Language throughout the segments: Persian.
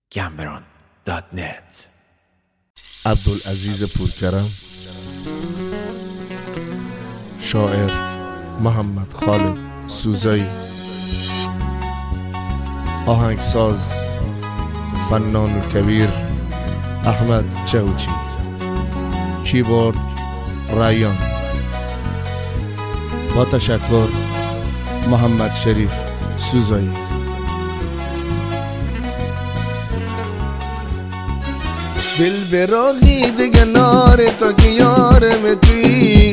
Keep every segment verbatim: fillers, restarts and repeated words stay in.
گمبران دات نت. عبدالعزیز پورکرم، شاعر محمد خالد سوزایی، آهنگساز فنان کبیر احمد چوچی، کیبورد رایان. با تشکر محمد شریف سوزایی. دل براغید کنار تا که یارم توی،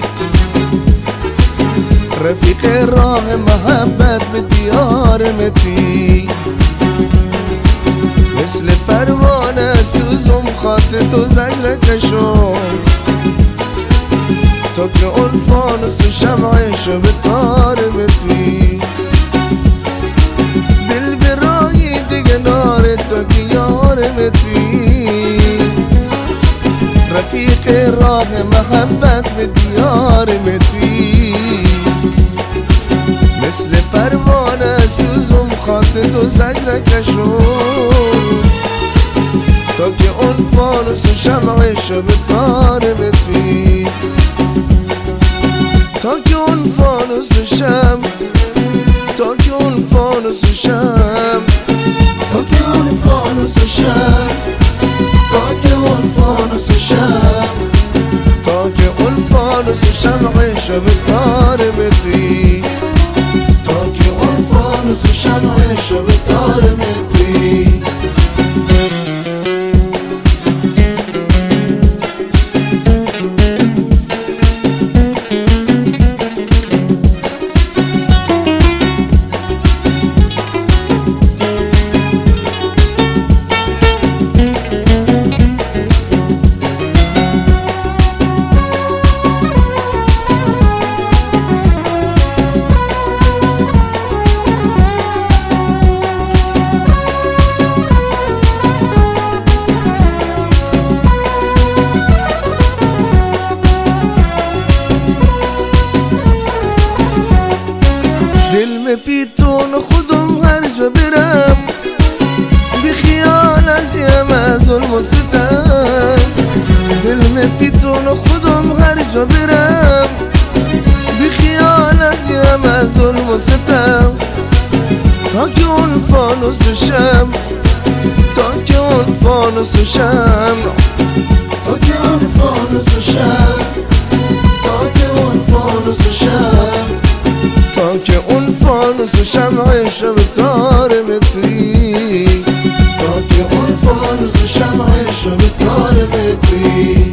رفیق راه محبت به دیارم توی، مثل پروانه سوزم خاط تو زجر کشم، تا که اون فانوس و شمعشو به تارم توی. دل براغید کنار تا که یارم توی، رفیق راه محبت به دیار متی، مثل پروانه سوزم خاط تو زجر کشم، تا که اون فانوس و شمعشو به تار متی، تا که اون فانوس و شم، تا که اون فانوس و شم، تا که اون فانوس و شم، تا که اون فانوس شم، تا که اون فانوس شمعشو به تار متی، تا که اون فانوس شمعشو به تار متی. دل پیتون خودم هر جا برم، بی خیال ازیم از ظلم و ستم. دل پیتون خودم هر جا برم، بی خیال ازیم از ظلم و ستم، تا که اون فانوس شم، تا که اون فانوس شم، تا که اون فانوس شم، تا که اون فانوس شم، تا که اون فانوس شمعشو به تار متی، تا که اون فانوس شمعشو به تار متی.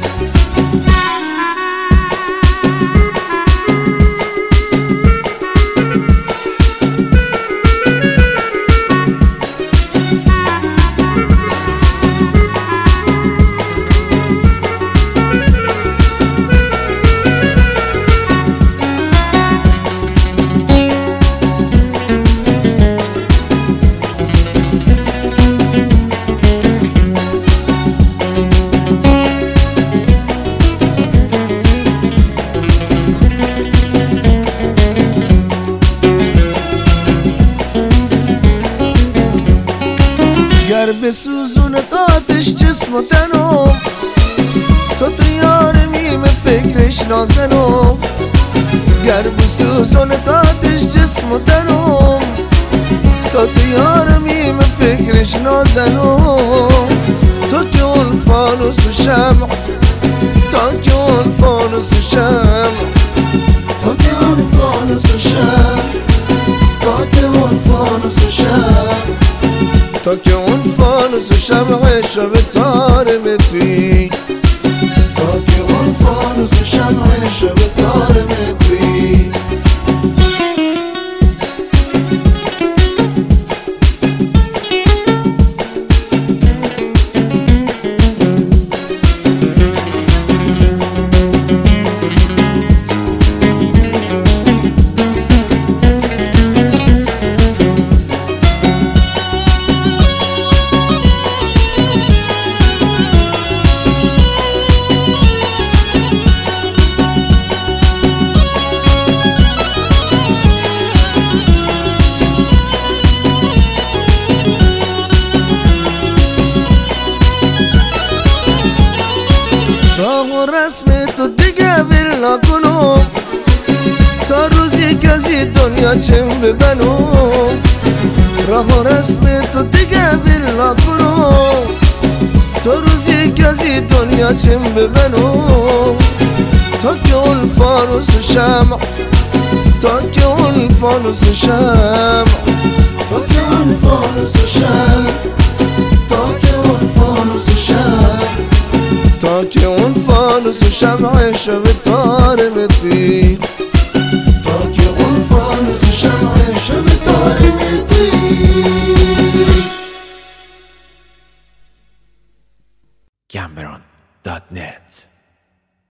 گر بسوزون آتش جسم و تنم، تو تو یارمیم فکرش نازنم. گر بسوزون آتش جسم و تنم، تو تو یارمیم فکرش نازنم، تو که اون فانوس و شمع، تا که اون فانوس و شمع، تا که اون فانوس و شمع، تا که اون فانوس و شمع، تا که اون فانوس شمعشو به تار متی، تا که اون فانوس شمعشو به تار متی. دنیا چم ببنو راه و رسم تو دیگه بلا کنو تو روزی که از دنیا چم ببنو تا که اون فانوس شمع تا که اون فانوس شمع تا که اون فانوس شمع تا که اون فانوس شمع تا که اون فانوس شمع شب تار متری